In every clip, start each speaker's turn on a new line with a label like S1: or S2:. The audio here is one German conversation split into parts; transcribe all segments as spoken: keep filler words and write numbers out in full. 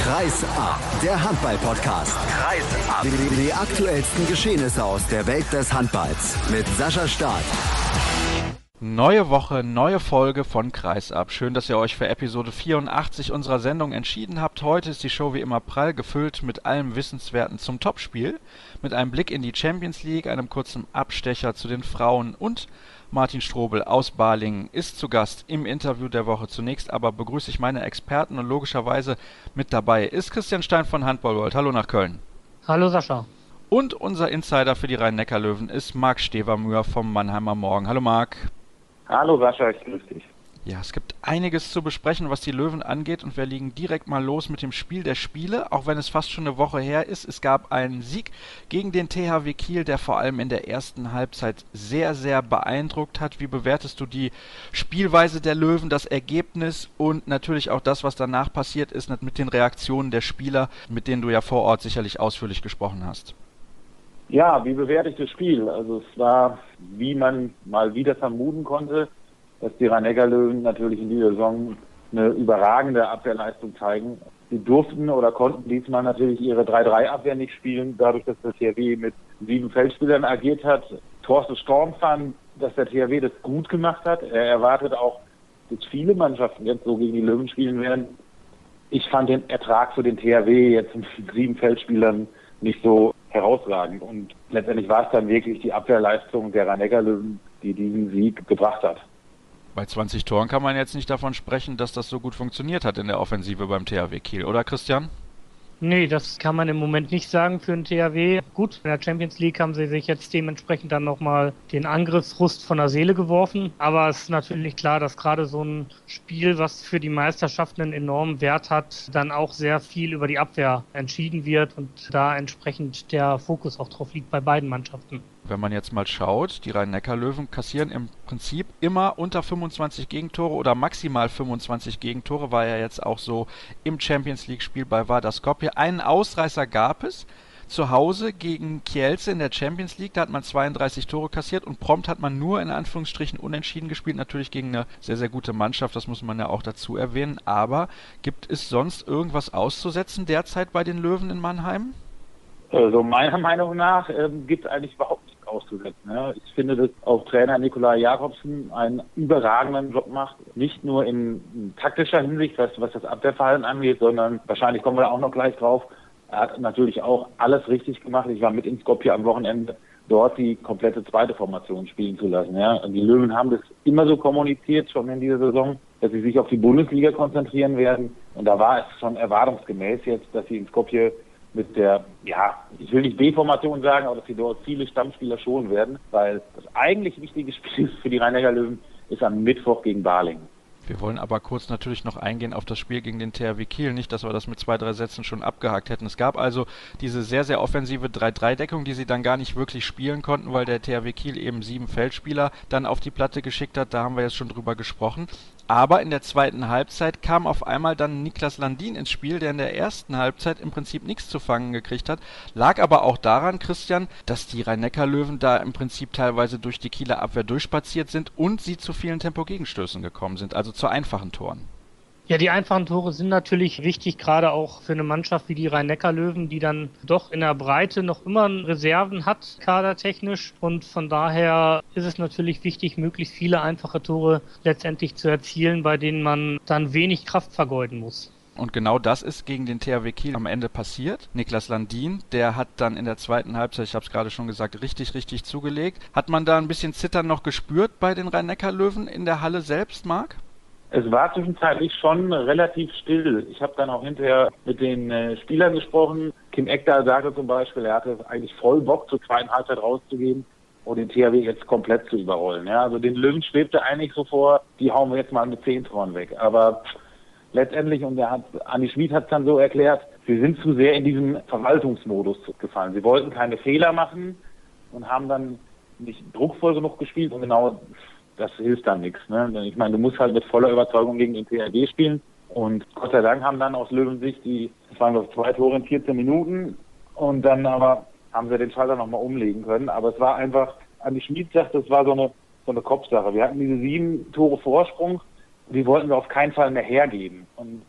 S1: Kreis ab, der Handball-Podcast. Kreis ab. Die, die aktuellsten Geschehnisse aus der Welt des Handballs mit Sascha Staat.
S2: Neue Woche, neue Folge von Kreis ab. Schön, dass ihr euch für Episode vierundachtzig unserer Sendung entschieden habt. Heute ist die Show wie immer prall gefüllt mit allem Wissenswerten zum Topspiel, mit einem Blick in die Champions League, einem kurzen Abstecher zu den Frauen und Martin Strobel aus Balingen ist zu Gast im Interview der Woche. Zunächst aber begrüße ich meine Experten und logischerweise mit dabei ist Christian Stein von Handball World. Hallo nach Köln.
S3: Hallo Sascha.
S2: Und unser Insider für die Rhein-Neckar-Löwen ist Marc Stevermüher vom Mannheimer Morgen. Hallo Marc.
S4: Hallo Sascha, ich grüße dich.
S2: Ja, es gibt einiges zu besprechen, was die Löwen angeht, und wir legen direkt mal los mit dem Spiel der Spiele, auch wenn es fast schon eine Woche her ist. Es gab einen Sieg gegen den T H W Kiel, der vor allem in der ersten Halbzeit sehr, sehr beeindruckt hat. Wie bewertest du die Spielweise der Löwen, das Ergebnis und natürlich auch das, was danach passiert ist mit den Reaktionen der Spieler, mit denen du ja vor Ort sicherlich ausführlich gesprochen hast?
S4: Ja, wie bewerte ich das Spiel? Also es war, wie man mal wieder vermuten konnte, dass die Rhein-Neckar-Löwen natürlich in dieser Saison eine überragende Abwehrleistung zeigen. Sie durften oder konnten diesmal natürlich ihre drei drei Abwehr nicht spielen, dadurch, dass der T H W mit sieben Feldspielern agiert hat. Thorsten Storm fand, dass der T H W das gut gemacht hat. Er erwartet auch, dass viele Mannschaften jetzt so gegen die Löwen spielen werden. Ich fand den Ertrag für den T H W jetzt mit sieben Feldspielern nicht so herausragend. Und letztendlich war es dann wirklich die Abwehrleistung der Rhein-Neckar-Löwen, die diesen Sieg gebracht hat.
S2: Bei zwanzig Toren kann man jetzt nicht davon sprechen, dass das so gut funktioniert hat in der Offensive beim T H W Kiel, oder Christian?
S3: Nee, das kann man im Moment nicht sagen für den T H W. Gut, in der Champions League haben sie sich jetzt dementsprechend dann nochmal den Angriffsrust von der Seele geworfen. Aber es ist natürlich klar, dass gerade so ein Spiel, was für die Meisterschaften einen enormen Wert hat, dann auch sehr viel über die Abwehr entschieden wird und da entsprechend der Fokus auch drauf liegt bei beiden Mannschaften.
S2: Wenn man jetzt mal schaut, die Rhein-Neckar-Löwen kassieren im Prinzip immer unter fünfundzwanzig Gegentore oder maximal fünfundzwanzig Gegentore, war ja jetzt auch so im Champions-League-Spiel bei Vardar Skopje. Einen Ausreißer gab es zu Hause gegen Kielce in der Champions League, da hat man zweiunddreißig Tore kassiert und prompt hat man nur in Anführungsstrichen unentschieden gespielt, natürlich gegen eine sehr, sehr gute Mannschaft, das muss man ja auch dazu erwähnen, aber gibt es sonst irgendwas auszusetzen derzeit bei den Löwen in Mannheim?
S4: Also meiner Meinung nach ähm, gibt es eigentlich überhaupt nichts auszusetzen. Ja. Ich finde, dass auch Trainer Nikolai Jakobsen einen überragenden Job macht. Nicht nur in, in taktischer Hinsicht, was, was das Abwehrverhalten angeht, sondern wahrscheinlich kommen wir da auch noch gleich drauf. Er hat natürlich auch alles richtig gemacht. Ich war mit in Skopje am Wochenende, dort die komplette zweite Formation spielen zu lassen. Ja. Die Löwen haben das immer so kommuniziert, schon in dieser Saison, dass sie sich auf die Bundesliga konzentrieren werden. Und da war es schon erwartungsgemäß jetzt, dass sie in Skopje mit der, ja, ich will nicht B-Formation sagen, aber dass sie dort viele Stammspieler schonen werden, weil das eigentlich wichtige Spiel für die Rhein-Neckar-Löwen ist am Mittwoch gegen Balingen.
S2: Wir wollen aber kurz natürlich noch eingehen auf das Spiel gegen den T H W Kiel. Nicht, dass wir das mit zwei, drei Sätzen schon abgehakt hätten. Es gab also diese sehr, sehr offensive drei drei Deckung, die sie dann gar nicht wirklich spielen konnten, weil der T H W Kiel eben sieben Feldspieler dann auf die Platte geschickt hat. Da haben wir jetzt schon drüber gesprochen. Aber in der zweiten Halbzeit kam auf einmal dann Niklas Landin ins Spiel, der in der ersten Halbzeit im Prinzip nichts zu fangen gekriegt hat. Lag aber auch daran, Christian, dass die Rhein-Neckar-Löwen da im Prinzip teilweise durch die Kieler Abwehr durchspaziert sind und sie zu vielen Tempogegenstößen gekommen sind, also zu einfachen Toren.
S3: Ja, die einfachen Tore sind natürlich wichtig, gerade auch für eine Mannschaft wie die Rhein-Neckar-Löwen, die dann doch in der Breite noch immer Reserven hat, kadertechnisch. Und von daher ist es natürlich wichtig, möglichst viele einfache Tore letztendlich zu erzielen, bei denen man dann wenig Kraft vergeuden muss.
S2: Und genau das ist gegen den T H W Kiel am Ende passiert. Niklas Landin, der hat dann in der zweiten Halbzeit, ich habe es gerade schon gesagt, richtig, richtig zugelegt. Hat man da ein bisschen Zittern noch gespürt bei den Rhein-Neckar-Löwen in der Halle selbst, Marc?
S4: Es war zwischenzeitlich schon relativ still. Ich habe dann auch hinterher mit den äh, Spielern gesprochen. Kim Ekdahl sagte zum Beispiel, er hatte eigentlich voll Bock, zur zweiten Halbzeit rauszugehen und den T H W jetzt komplett zu überrollen. Ja, also den Löwen schwebte eigentlich so vor, die hauen wir jetzt mal mit zehn Toren weg. Aber letztendlich, und der hat, Andi Schmid hat es dann so erklärt, sie sind zu sehr in diesen Verwaltungsmodus gefallen. Sie wollten keine Fehler machen und haben dann nicht druckvoll genug gespielt und genau das hilft dann nichts. Ne? Ich meine, du musst halt mit voller Überzeugung gegen den T H W spielen. Und Gott sei Dank haben dann aus Löwensicht die, das waren glaube ich zwei Tore in vierzehn Minuten. Und dann aber haben sie den Schalter nochmal umlegen können. Aber es war einfach, Andi Schmid sagt, das war so eine, so eine Kopfsache. Wir hatten diese sieben Tore Vorsprung, die wollten wir auf keinen Fall mehr hergeben. Und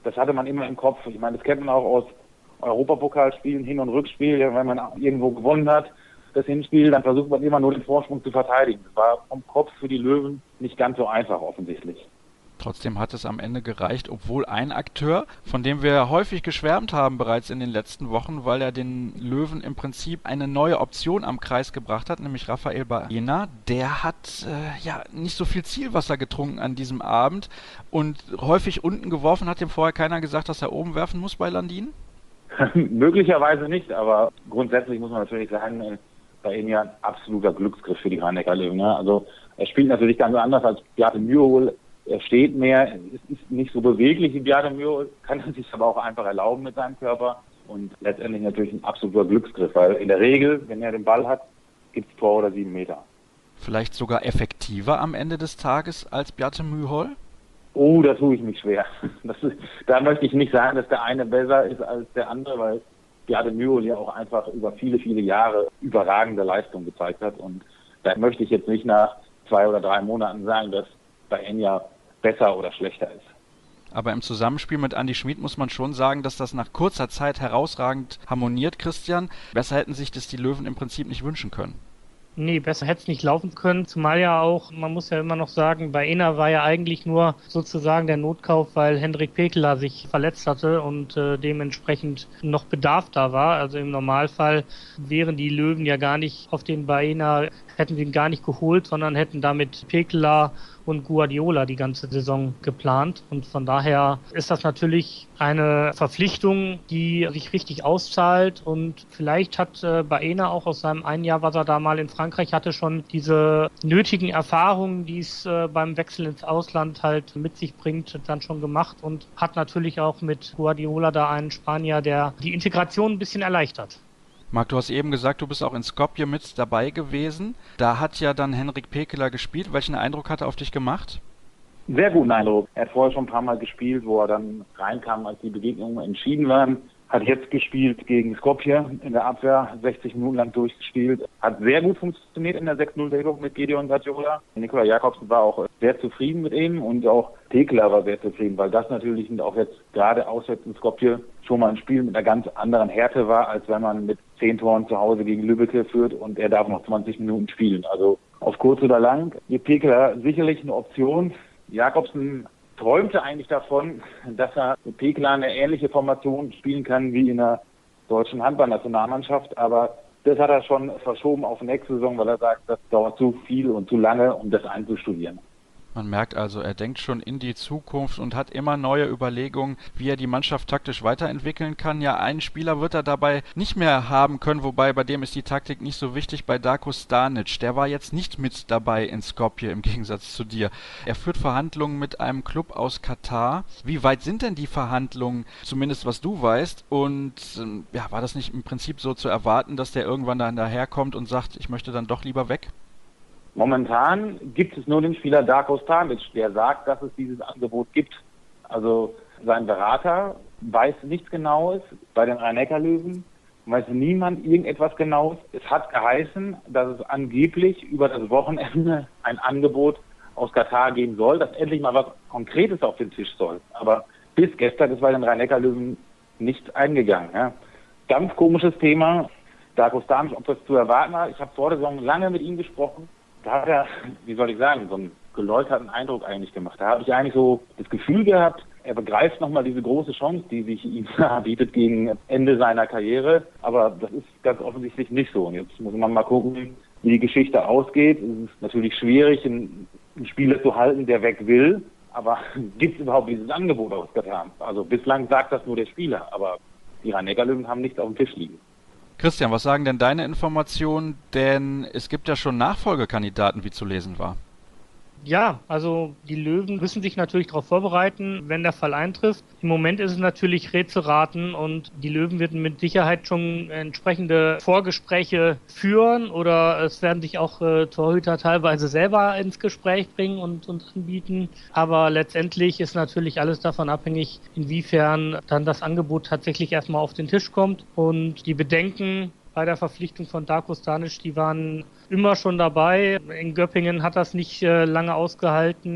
S4: das hatte man immer im Kopf. Ich meine, das kennt man auch aus Europapokalspielen, Hin- und Rückspiel. Wenn man irgendwo gewonnen hat, das Hinspiel, dann versucht man immer nur den Vorsprung zu verteidigen. Das war vom Kopf für die Löwen nicht ganz so einfach offensichtlich.
S2: Trotzdem hat es am Ende gereicht, obwohl ein Akteur, von dem wir häufig geschwärmt haben bereits in den letzten Wochen, weil er den Löwen im Prinzip eine neue Option am Kreis gebracht hat, nämlich Rafael Baena, der hat äh, ja nicht so viel Zielwasser getrunken an diesem Abend und häufig unten geworfen. Hat dem vorher keiner gesagt, dass er oben werfen muss bei Landin?
S4: Möglicherweise nicht, aber grundsätzlich muss man natürlich sagen, Baena ein absoluter Glücksgriff für die Rhein-Neckar-Löwen. Ne? Also er spielt natürlich ganz anders als Bjarte Myhrol. Er steht mehr, ist nicht so beweglich wie Bjarte Myhrol, kann er sich aber auch einfach erlauben mit seinem Körper und letztendlich natürlich ein absoluter Glücksgriff, weil in der Regel, wenn er den Ball hat, gibt es Tor oder sieben Meter.
S2: Vielleicht sogar effektiver am Ende des Tages als Bjarte Myhrol?
S4: Oh, da tue ich mich schwer. Das ist, da möchte ich nicht sagen, dass der eine besser ist als der andere, weil Bjarte Myhrol ja auch einfach über viele, viele Jahre überragende Leistung gezeigt hat und da möchte ich jetzt nicht nach zwei oder drei Monaten sagen, dass Baena besser oder schlechter ist.
S2: Aber im Zusammenspiel mit Andi Schmid muss man schon sagen, dass das nach kurzer Zeit herausragend harmoniert, Christian. Besser hätten sich das die Löwen im Prinzip nicht wünschen können.
S3: Nee, besser hätte es nicht laufen können, zumal ja auch, man muss ja immer noch sagen, Baena war ja eigentlich nur sozusagen der Notkauf, weil Hendrik Pekeler sich verletzt hatte und äh, dementsprechend noch Bedarf da war. Also im Normalfall wären die Löwen ja gar nicht auf den Baena, hätten sie ihn gar nicht geholt, sondern hätten damit Pekeler und Guardiola die ganze Saison geplant. Und von daher ist das natürlich eine Verpflichtung, die sich richtig auszahlt. Und vielleicht hat äh, Baena auch aus seinem einen Jahr, was er da mal in Frankreich hatte, schon diese nötigen Erfahrungen, die es äh, beim Wechsel ins Ausland halt mit sich bringt, dann schon gemacht und hat natürlich auch mit Guardiola da einen Spanier, der die Integration ein bisschen erleichtert.
S2: Marc, du hast eben gesagt, du bist auch in Skopje mit dabei gewesen. Da hat ja dann Hendrik Pekeler gespielt. Welchen Eindruck hat er auf dich gemacht?
S4: Sehr guten Eindruck. Er hat vorher schon ein paar Mal gespielt, wo er dann reinkam, als die Begegnungen entschieden waren. Hat jetzt gespielt gegen Skopje in der Abwehr, sechzig Minuten lang durchgespielt. Hat sehr gut funktioniert in der sechs null-Deckung mit Gideon Guardiola. Nikola Jakobsen war auch sehr zufrieden mit ihm und auch Pekeler war sehr zufrieden, weil das natürlich auch jetzt gerade auswärts in Skopje schon mal ein Spiel mit einer ganz anderen Härte war, als wenn man mit zehn Toren zu Hause gegen Lübbecke führt und er darf noch zwanzig Minuten spielen. Also auf kurz oder lang ist Pekeler sicherlich eine Option. Jakobsen träumte eigentlich davon, dass er mit Pekeler eine ähnliche Formation spielen kann wie in der deutschen Handballnationalmannschaft, aber das hat er schon verschoben auf nächste Saison, weil er sagt, das dauert zu viel und zu lange, um das einzustudieren.
S2: Man merkt also, er denkt schon in die Zukunft und hat immer neue Überlegungen, wie er die Mannschaft taktisch weiterentwickeln kann. Ja, einen Spieler wird er dabei nicht mehr haben können, wobei bei dem ist die Taktik nicht so wichtig, bei Darko Stanic. Der war jetzt nicht mit dabei in Skopje im Gegensatz zu dir. Er führt Verhandlungen mit einem Club aus Katar. Wie weit sind denn die Verhandlungen, zumindest was du weißt? Und ja, war das nicht im Prinzip so zu erwarten, dass der irgendwann dann daherkommt und sagt, ich möchte dann doch lieber weg?
S4: Momentan gibt es nur den Spieler Darko Stanic, der sagt, dass es dieses Angebot gibt. Also sein Berater weiß nichts Genaues. Bei den Rhein-Neckar-Löwen weiß niemand irgendetwas Genaues. Es hat geheißen, dass es angeblich über das Wochenende ein Angebot aus Katar geben soll, dass endlich mal was Konkretes auf den Tisch soll. Aber bis gestern ist bei den Rhein-Neckar-Löwen nicht eingegangen. Ja. Ganz komisches Thema. Darko Stanic, ob das zu erwarten war. Ich habe vor der Saison lange mit ihm gesprochen. Da hat er, wie soll ich sagen, so einen geläuterten Eindruck eigentlich gemacht. Da habe ich eigentlich so das Gefühl gehabt, er begreift nochmal diese große Chance, die sich ihm bietet gegen Ende seiner Karriere. Aber das ist ganz offensichtlich nicht so. Und jetzt muss man mal gucken, wie die Geschichte ausgeht. Es ist natürlich schwierig, einen Spieler zu halten, der weg will. Aber gibt es überhaupt dieses Angebot aus Katar? Also bislang sagt das nur der Spieler. Aber die Rhein-Neckar-Löwen haben nichts auf dem Tisch liegen.
S2: Christian, was sagen denn deine Informationen? Denn es gibt ja schon Nachfolgekandidaten, wie zu lesen war.
S3: Ja, also die Löwen müssen sich natürlich darauf vorbereiten, wenn der Fall eintrifft. Im Moment ist es natürlich Rätselraten und die Löwen werden mit Sicherheit schon entsprechende Vorgespräche führen oder es werden sich auch äh, Torhüter teilweise selber ins Gespräch bringen und uns anbieten. Aber letztendlich ist natürlich alles davon abhängig, inwiefern dann das Angebot tatsächlich erstmal auf den Tisch kommt und die Bedenken bei der Verpflichtung von Darko Stanic, die waren immer schon dabei. In Göppingen hat das nicht äh, lange ausgehalten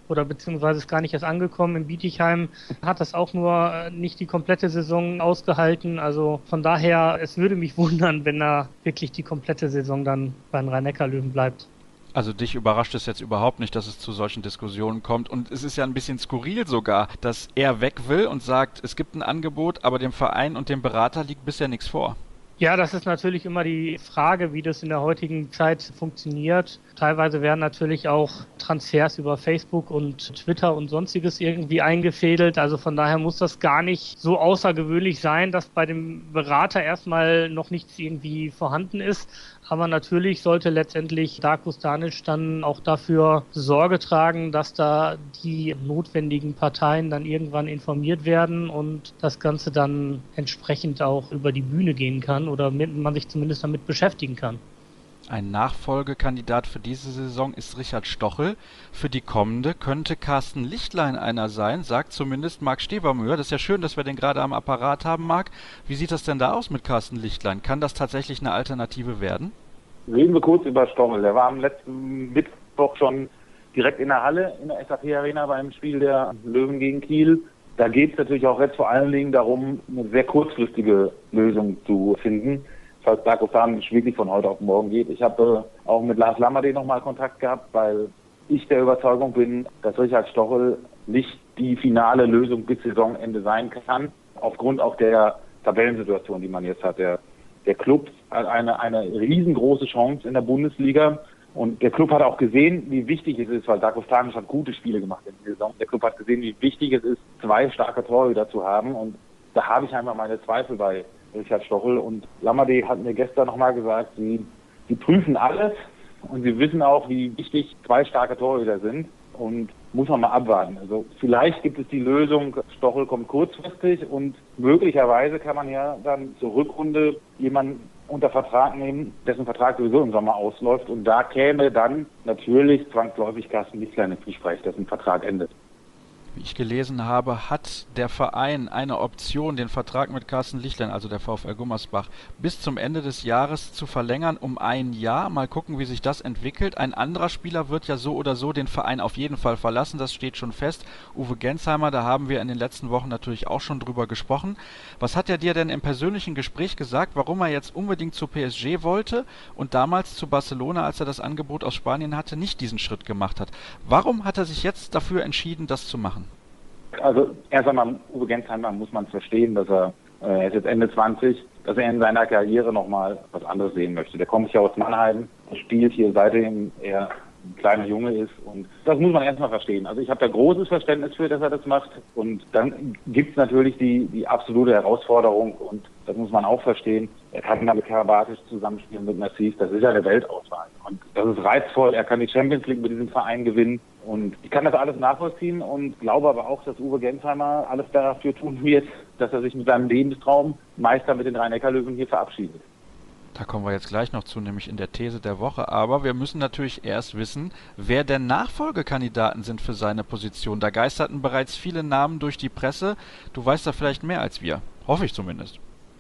S3: oder beziehungsweise ist gar nicht erst angekommen. In Bietigheim hat das auch nur nicht die komplette Saison ausgehalten. Also von daher, es würde mich wundern, wenn er wirklich die komplette Saison dann bei den Rhein-Neckar-Löwen bleibt.
S2: Also dich überrascht es jetzt überhaupt nicht, dass es zu solchen Diskussionen kommt. Und es ist ja ein bisschen skurril sogar, dass er weg will und sagt, es gibt ein Angebot, aber dem Verein und dem Berater liegt bisher nichts vor.
S3: Ja, das ist natürlich immer die Frage, wie das in der heutigen Zeit funktioniert. Teilweise werden natürlich auch Transfers über Facebook und Twitter und sonstiges irgendwie eingefädelt. Also von daher muss das gar nicht so außergewöhnlich sein, dass bei dem Berater erstmal noch nichts irgendwie vorhanden ist. Aber natürlich sollte letztendlich Darko Stanic dann auch dafür Sorge tragen, dass da die notwendigen Parteien dann irgendwann informiert werden und das Ganze dann entsprechend auch über die Bühne gehen kann oder man sich zumindest damit beschäftigen kann.
S2: Ein Nachfolgekandidat für diese Saison ist Richard Stochel. Für die kommende könnte Carsten Lichtlein einer sein, sagt zumindest Marc Stevermüher. Das ist ja schön, dass wir den gerade am Apparat haben, Marc. Wie sieht das denn da aus mit Carsten Lichtlein? Kann das tatsächlich eine Alternative werden?
S4: Reden wir kurz über Stochel. Der war am letzten Mittwoch schon direkt in der Halle, in der S A P-Arena beim Spiel der Löwen gegen Kiel. Da geht es natürlich auch jetzt vor allen Dingen darum, eine sehr kurzfristige Lösung zu finden, falls Darko Stanic wirklich von heute auf morgen geht. Ich habe äh, auch mit Lars Lammerdeh nochmal Kontakt gehabt, weil ich der Überzeugung bin, dass Richard Stochel nicht die finale Lösung bis Saisonende sein kann, aufgrund auch der Tabellensituation, die man jetzt hat. Der, der Club hat eine, eine riesengroße Chance in der Bundesliga. Und der Club hat auch gesehen, wie wichtig es ist, weil Darko Stanic hat gute Spiele gemacht in der Saison. Der Club hat gesehen, wie wichtig es ist, zwei starke Torhüter zu haben. Und da habe ich einfach meine Zweifel bei Richard Stochel. Und Lammerdeh hat mir gestern nochmal gesagt, sie, sie prüfen alles und sie wissen auch, wie wichtig zwei starke Torhüter sind. Und muss man mal abwarten. Also vielleicht gibt es die Lösung, Stochel kommt kurzfristig und möglicherweise kann man ja dann zur Rückrunde jemanden unter Vertrag nehmen, dessen Vertrag sowieso im Sommer ausläuft. Und da käme dann natürlich zwangsläufig Carsten Lichtlein ins Gespräch, dessen Vertrag endet.
S2: Wie ich gelesen habe, hat der Verein eine Option, den Vertrag mit Carsten Lichtlein, also der VfL Gummersbach, bis zum Ende des Jahres zu verlängern um ein Jahr. Mal gucken, wie sich das entwickelt. Ein anderer Spieler wird ja so oder so den Verein auf jeden Fall verlassen, das steht schon fest. Uwe Gensheimer, da haben wir in den letzten Wochen natürlich auch schon drüber gesprochen. Was hat er dir denn im persönlichen Gespräch gesagt, warum er jetzt unbedingt zu P S G wollte und damals zu Barcelona, als er das Angebot aus Spanien hatte, nicht diesen Schritt gemacht hat? Warum hat er sich jetzt dafür entschieden, das zu machen?
S4: Also erst einmal, Uwe Gensheimer muss man verstehen, dass er, äh, er ist jetzt Ende zwanzig, dass er in seiner Karriere nochmal was anderes sehen möchte. Der kommt ja aus Mannheim, spielt hier seitdem er ein kleiner Junge ist und das muss man erstmal verstehen. Also ich habe da großes Verständnis für, dass er das macht und dann gibt es natürlich die, die absolute Herausforderung und das muss man auch verstehen. Er kann mit Karabatic zusammenspielen mit Nassis, das ist ja eine Weltauswahl und das ist reizvoll. Er kann die Champions League mit diesem Verein gewinnen und ich kann das alles nachvollziehen und glaube aber auch, dass Uwe Gensheimer alles dafür tun wird, dass er sich mit seinem Lebenstraum Meister mit den Rhein-Neckar-Löwen hier verabschiedet.
S2: Da kommen wir jetzt gleich noch zu, nämlich in der These der Woche. Aber wir müssen natürlich erst wissen, wer denn Nachfolgekandidaten sind für seine Position. Da geisterten bereits viele Namen durch die Presse. Du weißt da vielleicht mehr als wir. Hoffe ich zumindest.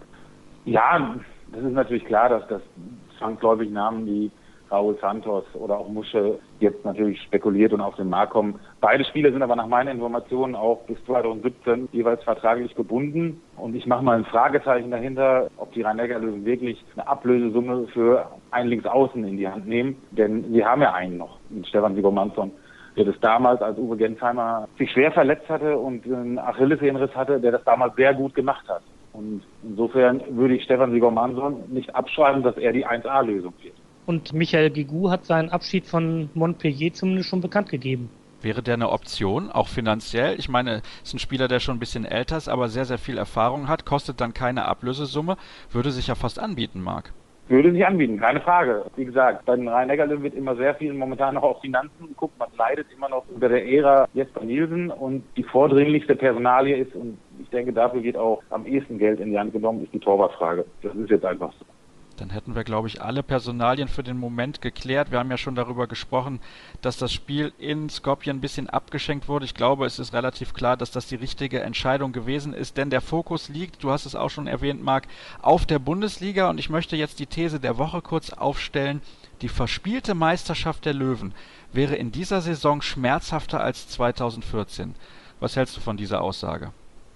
S4: Ja, das ist natürlich klar, dass das zwangsläufig Namen wie Raúl Santos oder auch Musche jetzt natürlich spekuliert und auf den Markt kommen. Beide Spieler sind aber nach meinen Informationen auch bis zweitausendsiebzehn jeweils vertraglich gebunden. Und ich mache mal ein Fragezeichen dahinter, ob die Rhein-Neckar-Löwen wirklich eine Ablösesumme für einen Linksaußen in die Hand nehmen. Denn wir haben ja einen noch, mit Stefan Sigurmannsson, der das damals, als Uwe Gensheimer sich schwer verletzt hatte und einen Achillessehnenriss hatte, der das damals sehr gut gemacht hat. Und insofern würde ich Stefan Sigurmannsson nicht abschreiben, dass er die eins A-Lösung wird.
S3: Und Michael Guigou hat seinen Abschied von Montpellier zumindest schon bekannt gegeben.
S2: Wäre der eine Option, auch finanziell? Ich meine, ist ein Spieler, der schon ein bisschen älter ist, aber sehr, sehr viel Erfahrung hat, kostet dann keine Ablösesumme, würde sich ja fast anbieten, Marc.
S4: Würde sich anbieten, keine Frage. Wie gesagt, bei den Rhein-Neckar-Löwen wird immer sehr viel momentan noch auf Finanzen geguckt. Man leidet immer noch unter der Ära Jesper Nielsen und die vordringlichste Personalie ist, und ich denke, dafür wird auch am ehesten Geld in die Hand genommen, ist die Torwartfrage. Das ist jetzt einfach so.
S2: Dann hätten wir, glaube ich, alle Personalien für den Moment geklärt. Wir haben ja schon darüber gesprochen, dass das Spiel in Skopje ein bisschen abgeschenkt wurde. Ich glaube, es ist relativ klar, dass das die richtige Entscheidung gewesen ist, denn der Fokus liegt, du hast es auch schon erwähnt, Marc, auf der Bundesliga. Und ich möchte jetzt die These der Woche kurz aufstellen. Die verspielte Meisterschaft der Löwen wäre in dieser Saison schmerzhafter als zweitausendvierzehn. Was hältst du von dieser Aussage?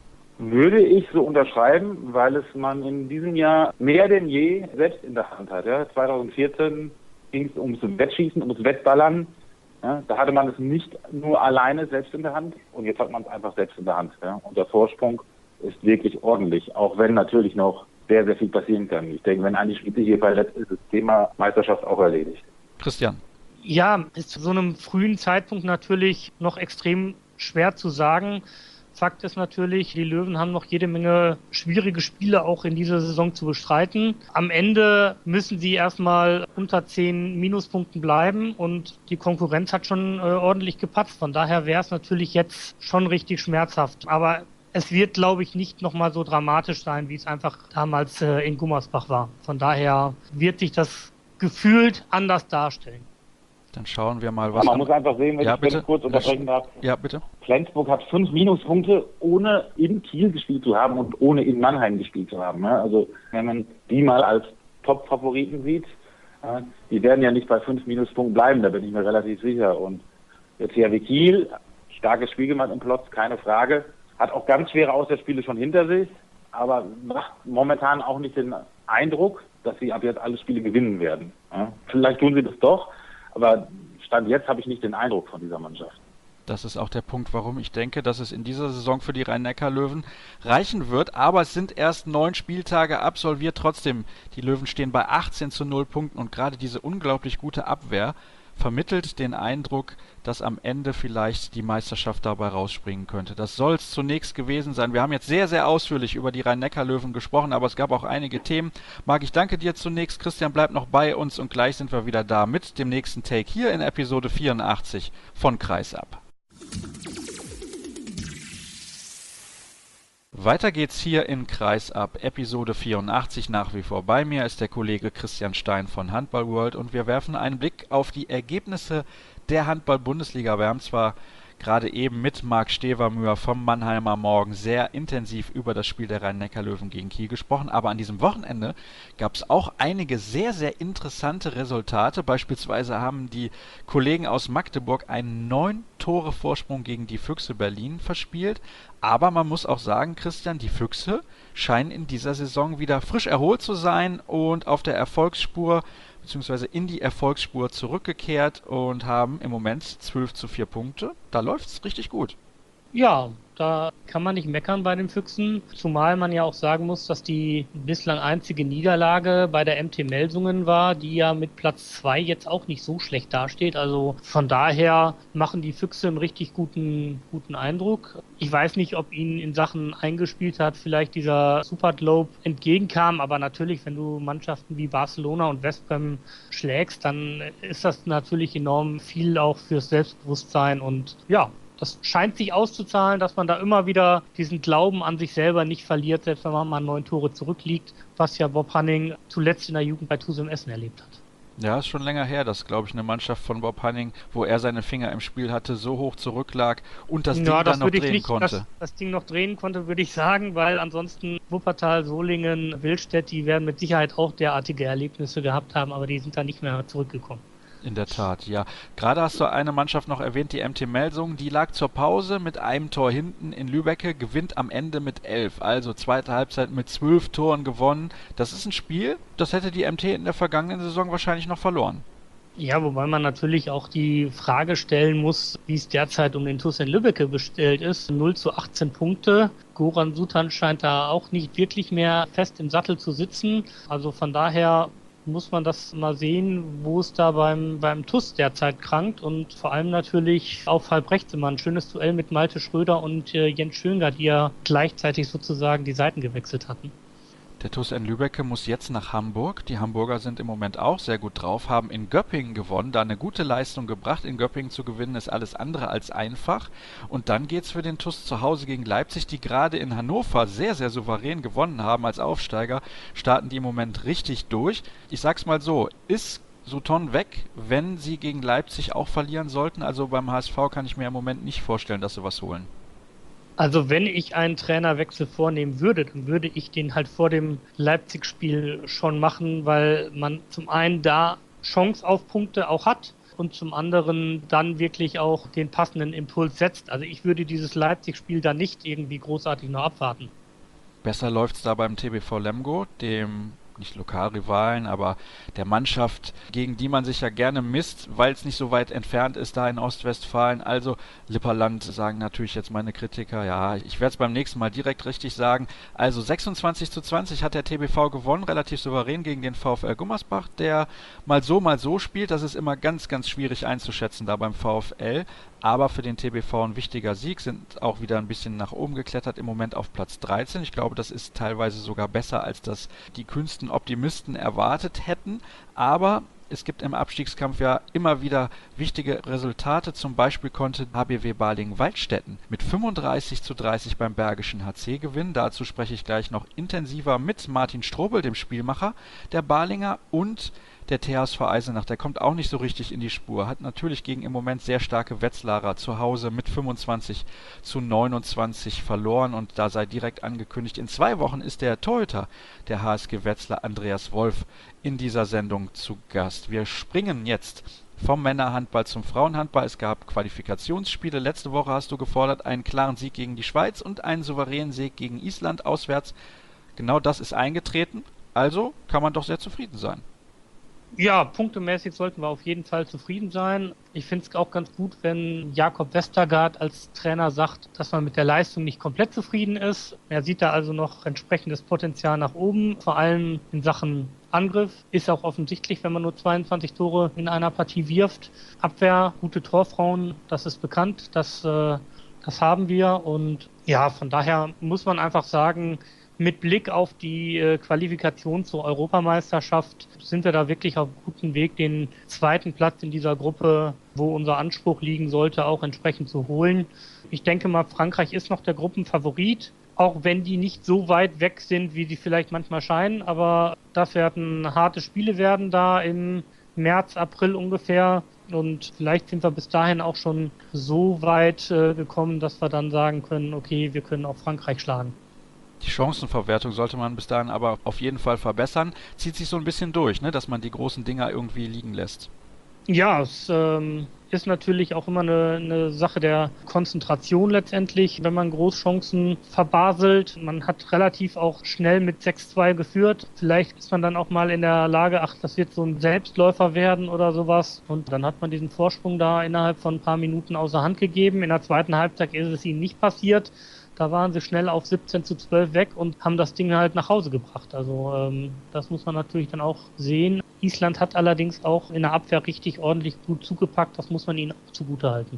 S4: Würde ich so unterschreiben, weil es man in diesem Jahr mehr denn je selbst in der Hand hat. Ja. zweitausendvierzehn ging es ums Wettschießen, ums Wettballern. Ja. Da hatte man es nicht nur alleine selbst in der Hand und jetzt hat man es einfach selbst in der Hand. Ja. Und der Vorsprung ist wirklich ordentlich, auch wenn natürlich noch sehr, sehr viel passieren kann. Ich denke, wenn eine Spitze hier verletzt ist, ist das Thema Meisterschaft auch erledigt.
S2: Christian.
S3: Ja, ist zu so einem frühen Zeitpunkt natürlich noch extrem schwer zu sagen. Fakt ist natürlich, die Löwen haben noch jede Menge schwierige Spiele auch in dieser Saison zu bestreiten. Am Ende müssen sie erstmal unter zehn Minuspunkten bleiben und die Konkurrenz hat schon äh, ordentlich gepatzt. Von daher wäre es natürlich jetzt schon richtig schmerzhaft. Aber es wird, glaube ich, nicht nochmal so dramatisch sein, wie es einfach damals äh, in Gummersbach war. Von daher wird sich das gefühlt anders darstellen.
S2: Dann schauen wir mal, was...
S4: Man muss einfach sehen, wenn
S2: ja,
S4: ich
S2: bitte?
S4: kurz unterbrechen darf.
S2: Ja, bitte.
S4: Flensburg hat fünf Minuspunkte, ohne in Kiel gespielt zu haben und ohne in Mannheim gespielt zu haben. Also wenn man die mal als Top-Favoriten sieht, die werden ja nicht bei fünf Minuspunkten bleiben, da bin ich mir relativ sicher. Und der T H W Kiel, starkes Spiel gemacht im Plotz, keine Frage, hat auch ganz schwere Auswärtsspiele schon hinter sich, aber macht momentan auch nicht den Eindruck, dass sie ab jetzt alle Spiele gewinnen werden. Vielleicht tun sie das doch, aber Stand jetzt habe ich nicht den Eindruck von dieser Mannschaft.
S2: Das ist auch der Punkt, warum ich denke, dass es in dieser Saison für die Rhein-Neckar-Löwen reichen wird. Aber es sind erst neun Spieltage absolviert. Trotzdem, die Löwen stehen bei achtzehn zu null Punkten und gerade diese unglaublich gute Abwehr vermittelt den Eindruck, dass am Ende vielleicht die Meisterschaft dabei rausspringen könnte. Das soll es zunächst gewesen sein. Wir haben jetzt sehr, sehr ausführlich über die Rhein-Neckar-Löwen gesprochen, aber es gab auch einige Themen. Marc, ich danke dir zunächst. Christian, bleib noch bei uns und gleich sind wir wieder da mit dem nächsten Take hier in Episode vierundachtzig von Kreisab. Weiter geht's hier in Kreisab, Episode vierundachtzig. Nach wie vor bei mir ist der Kollege Christian Stein von Handball World und wir werfen einen Blick auf die Ergebnisse der Handball-Bundesliga. Wir haben zwar gerade eben mit Marc Stevermüher vom Mannheimer Morgen sehr intensiv über das Spiel der Rhein-Neckar-Löwen gegen Kiel gesprochen, aber an diesem Wochenende gab es auch einige sehr, sehr interessante Resultate. Beispielsweise haben die Kollegen aus Magdeburg einen neun Tore Vorsprung gegen die Füchse Berlin verspielt. Aber man muss auch sagen, Christian, die Füchse scheinen in dieser Saison wieder frisch erholt zu sein und auf der Erfolgsspur beziehungsweise in die Erfolgsspur zurückgekehrt und haben im Moment zwölf zu vier Punkte. Da läuft's richtig gut.
S3: Ja, da kann man nicht meckern bei den Füchsen, zumal man ja auch sagen muss, dass die bislang einzige Niederlage bei der M T Melsungen war, die ja mit Platz zwei jetzt auch nicht so schlecht dasteht. Also von daher machen die Füchse einen richtig guten, guten Eindruck. Ich weiß nicht, ob ihnen in Sachen eingespielt hat, vielleicht dieser Superglobe entgegenkam, aber natürlich, wenn du Mannschaften wie Barcelona und Westbrem schlägst, dann ist das natürlich enorm viel auch fürs Selbstbewusstsein und ja, das scheint sich auszuzahlen, dass man da immer wieder diesen Glauben an sich selber nicht verliert, selbst wenn man mal neun Tore zurückliegt, was ja Bob Hanning zuletzt in der Jugend bei Tusem Essen erlebt hat.
S2: Ja, ist schon länger her, dass, glaube ich, eine Mannschaft von Bob Hanning, wo er seine Finger im Spiel hatte, so hoch zurücklag und das
S3: ja,
S2: Ding
S3: das
S2: dann noch drehen
S3: nicht,
S2: konnte.
S3: Das, das Ding noch drehen konnte, würde ich sagen, weil ansonsten Wuppertal, Solingen, Willstedt, die werden mit Sicherheit auch derartige Erlebnisse gehabt haben, aber die sind da nicht mehr zurückgekommen.
S2: In der Tat, ja. Gerade hast du eine Mannschaft noch erwähnt, die M T Melsungen, die lag zur Pause mit einem Tor hinten in Lübbecke, gewinnt am Ende mit elf, also zweite Halbzeit mit zwölf Toren gewonnen. Das ist ein Spiel, das hätte die M T in der vergangenen Saison wahrscheinlich noch verloren.
S3: Ja, wobei man natürlich auch die Frage stellen muss, wie es derzeit um den T U S in Lübbecke bestellt ist. null zu achtzehn Punkte. Goran Sutan scheint da auch nicht wirklich mehr fest im Sattel zu sitzen. Also von daher muss man das mal sehen, wo es da beim, beim T U S derzeit krankt und vor allem natürlich auf halb rechts immer ein schönes Duell mit Malte Schröder und äh, Jens Schönger, die ja gleichzeitig sozusagen die Seiten gewechselt hatten.
S2: Der T U S N Lübbecke muss jetzt nach Hamburg. Die Hamburger sind im Moment auch sehr gut drauf, haben in Göppingen gewonnen, da eine gute Leistung gebracht. In Göppingen zu gewinnen ist alles andere als einfach. Und dann geht's für den T U S zu Hause gegen Leipzig, die gerade in Hannover sehr, sehr souverän gewonnen haben als Aufsteiger. Starten die im Moment richtig durch. Ich sag's mal so, ist Sutton weg, wenn sie gegen Leipzig auch verlieren sollten? Also beim H S V kann ich mir im Moment nicht vorstellen, dass sie was holen.
S3: Also wenn ich einen Trainerwechsel vornehmen würde, dann würde ich den halt vor dem Leipzig-Spiel schon machen, weil man zum einen da Chance auf Punkte auch hat und zum anderen dann wirklich auch den passenden Impuls setzt. Also ich würde dieses Leipzig-Spiel da nicht irgendwie großartig noch abwarten.
S2: Besser läuft's da beim T B V Lemgo, dem nicht Lokalrivalen, aber der Mannschaft, gegen die man sich ja gerne misst, weil es nicht so weit entfernt ist, da in Ostwestfalen. Also Lipperland, sagen natürlich jetzt meine Kritiker, ja, ich werde es beim nächsten Mal direkt richtig sagen. Also sechsundzwanzig zu zwanzig hat der T B V gewonnen, relativ souverän gegen den VfL Gummersbach, der mal so, mal so spielt. Das ist immer ganz, ganz schwierig einzuschätzen da beim VfL. Aber für den T B V ein wichtiger Sieg, sind auch wieder ein bisschen nach oben geklettert, im Moment auf Platz dreizehn. Ich glaube, das ist teilweise sogar besser, als das die kühnsten Optimisten erwartet hätten. Aber es gibt im Abstiegskampf ja immer wieder wichtige Resultate. Zum Beispiel konnte H B W Balingen-Waldstätten mit fünfunddreißig zu dreißig beim Bergischen H C gewinnen. Dazu spreche ich gleich noch intensiver mit Martin Strobel, dem Spielmacher der Balinger, und der T H S V Eisenach, der kommt auch nicht so richtig in die Spur, hat natürlich gegen im Moment sehr starke Wetzlarer zu Hause mit fünfundzwanzig zu neunundzwanzig verloren, und da sei direkt angekündigt, in zwei Wochen ist der Torhüter der H S G Wetzlar, Andreas Wolf, in dieser Sendung zu Gast. Wir springen jetzt vom Männerhandball zum Frauenhandball. Es gab Qualifikationsspiele. Letzte Woche hast du gefordert einen klaren Sieg gegen die Schweiz und einen souveränen Sieg gegen Island auswärts. Genau das ist eingetreten, also kann man doch sehr zufrieden sein.
S3: Ja, punktemäßig sollten wir auf jeden Fall zufrieden sein. Ich finde es auch ganz gut, wenn Jakob Westergaard als Trainer sagt, dass man mit der Leistung nicht komplett zufrieden ist. Er sieht da also noch entsprechendes Potenzial nach oben, vor allem in Sachen Angriff. Ist auch offensichtlich, wenn man nur zweiundzwanzig Tore in einer Partie wirft. Abwehr, gute Torfrauen, das ist bekannt, das, äh, das haben wir. Und ja, von daher muss man einfach sagen, mit Blick auf die äh, Qualifikation zur Europameisterschaft sind wir da wirklich auf einem guten Weg, den zweiten Platz in dieser Gruppe, wo unser Anspruch liegen sollte, auch entsprechend zu holen. Ich denke mal, Frankreich ist noch der Gruppenfavorit, auch wenn die nicht so weit weg sind, wie sie vielleicht manchmal scheinen. Aber das werden harte Spiele werden da im März, April ungefähr. Und vielleicht sind wir bis dahin auch schon so weit äh, gekommen, dass wir dann sagen können, okay, wir können auch Frankreich schlagen.
S2: Die Chancenverwertung sollte man bis dahin aber auf jeden Fall verbessern. Zieht sich so ein bisschen durch, ne, dass man die großen Dinger irgendwie liegen lässt.
S3: Ja, es ähm, ist natürlich auch immer eine, eine Sache der Konzentration letztendlich, wenn man Großchancen verbaselt. Man hat relativ auch schnell mit sechs zwei geführt. Vielleicht ist man dann auch mal in der Lage, ach, das wird so ein Selbstläufer werden oder sowas. Und dann hat man diesen Vorsprung da innerhalb von ein paar Minuten außer Hand gegeben. In der zweiten Halbzeit ist es ihnen nicht passiert. Da waren sie schnell auf siebzehn zu zwölf weg und haben das Ding halt nach Hause gebracht. Also ähm, das muss man natürlich dann auch sehen. Island hat allerdings auch in der Abwehr richtig ordentlich gut zugepackt. Das muss man ihnen auch zugutehalten.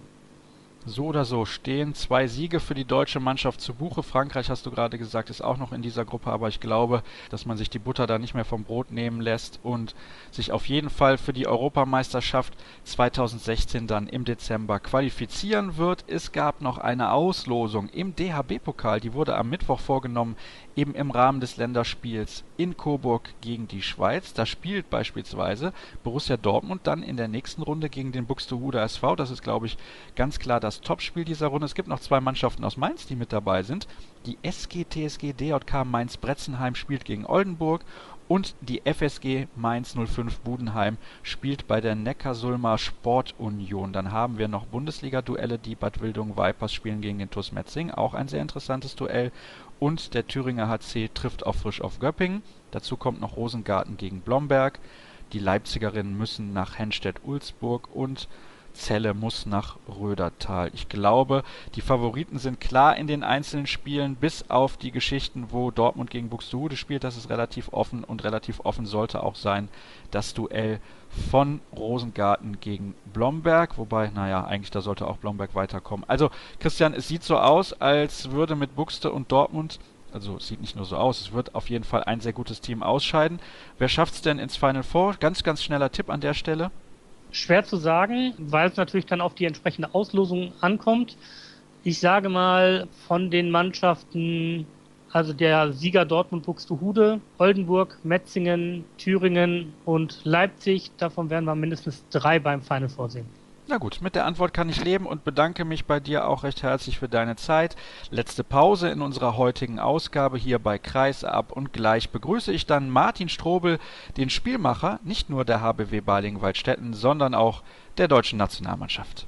S2: So oder so stehen zwei Siege für die deutsche Mannschaft zu Buche. Frankreich, hast du gerade gesagt, ist auch noch in dieser Gruppe, aber ich glaube, dass man sich die Butter da nicht mehr vom Brot nehmen lässt und sich auf jeden Fall für die Europameisterschaft zweitausendsechzehn dann im Dezember qualifizieren wird. Es gab noch eine Auslosung im D H B-Pokal, die wurde am Mittwoch vorgenommen, eben im Rahmen des Länderspiels in Coburg gegen die Schweiz. Da spielt beispielsweise Borussia Dortmund dann in der nächsten Runde gegen den Buxtehude S V. Das ist, glaube ich, ganz klar das Topspiel dieser Runde. Es gibt noch zwei Mannschaften aus Mainz, die mit dabei sind. Die S G T S G D J K Mainz-Bretzenheim spielt gegen Oldenburg und die F S G Mainz null fünf Budenheim spielt bei der Neckarsulmer Sportunion. Dann haben wir noch Bundesliga-Duelle, die Bad Wildungen Vipers spielen gegen den T U S Metzing, auch ein sehr interessantes Duell. Und der Thüringer H C trifft auf Frisch auf Göppingen. Dazu kommt noch Rosengarten gegen Blomberg. Die Leipzigerinnen müssen nach Henstedt-Ulzburg und Celle muss nach Rödertal. Ich glaube, die Favoriten sind klar in den einzelnen Spielen, bis auf die Geschichten, wo Dortmund gegen Buxtehude spielt. Das ist relativ offen, und relativ offen sollte auch sein das Duell von Rosengarten gegen Blomberg. Wobei, naja, eigentlich da sollte auch Blomberg weiterkommen. Also, Christian, es sieht so aus, als würde mit Buxte und Dortmund also es sieht nicht nur so aus, es wird auf jeden Fall ein sehr gutes Team ausscheiden. Wer schafft es denn ins Final Four? Ganz, ganz schneller Tipp an der Stelle.
S3: Schwer zu sagen, weil es natürlich dann auf die entsprechende Auslosung ankommt. Ich sage mal, von den Mannschaften, also der Sieger Dortmund, Buxtehude, Oldenburg, Metzingen, Thüringen und Leipzig, davon werden wir mindestens drei beim Final Four sehen.
S2: Na gut, mit der Antwort kann ich leben und bedanke mich bei dir auch recht herzlich für deine Zeit. Letzte Pause in unserer heutigen Ausgabe hier bei Kreisab und gleich begrüße ich dann Martin Strobel, den Spielmacher, nicht nur der H B W Balingen-Waldstätten, sondern auch der deutschen Nationalmannschaft.